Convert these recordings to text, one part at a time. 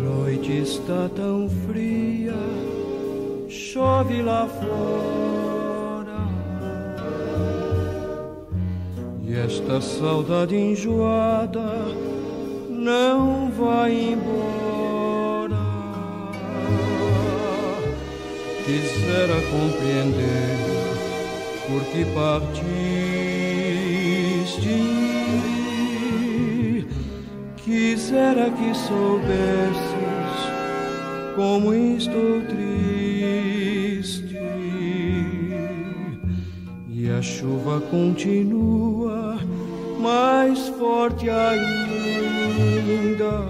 noite está tão fria, chove lá fora, e esta saudade enjoada não vai embora. Quisera compreender por que partiste, quisera que soubesses como estou triste. E a chuva continua mais forte ainda.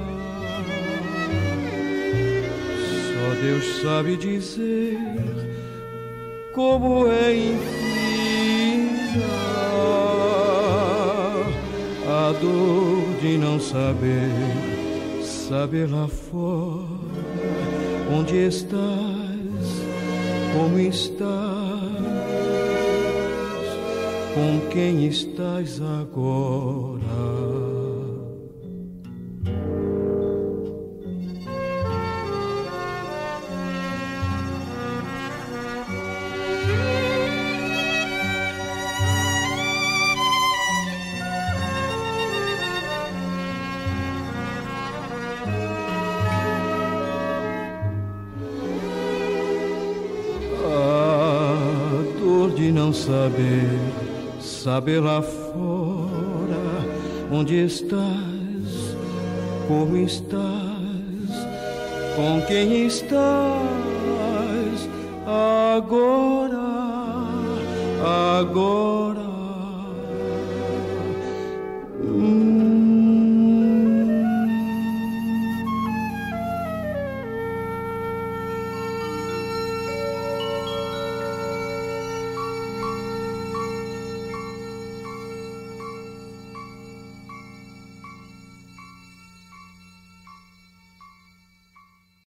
Só Deus sabe dizer como é infinda a dor de não saber, saber lá fora onde estás, como estás, com quem estás agora. Não saber, saber lá fora onde estás, como estás, com quem estás agora, agora.